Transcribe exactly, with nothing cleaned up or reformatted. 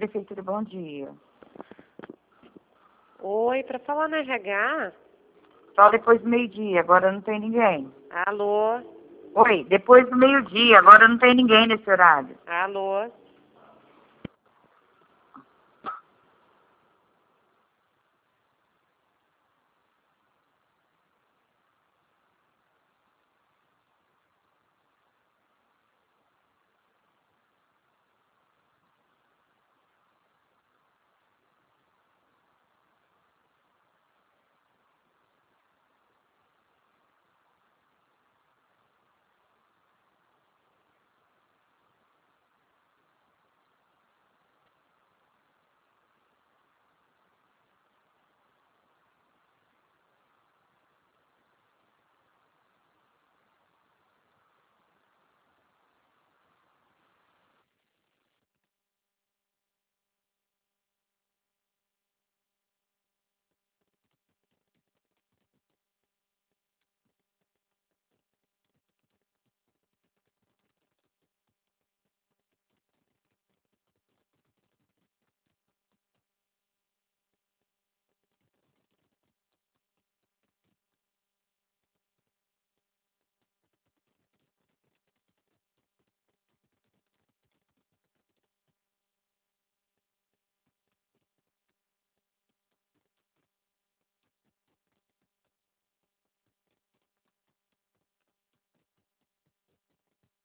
Prefeitura, bom dia. Oi, para falar no R H? Só depois do meio-dia, agora não tem ninguém. Alô? Oi, depois do meio-dia, agora não tem ninguém nesse horário. Alô?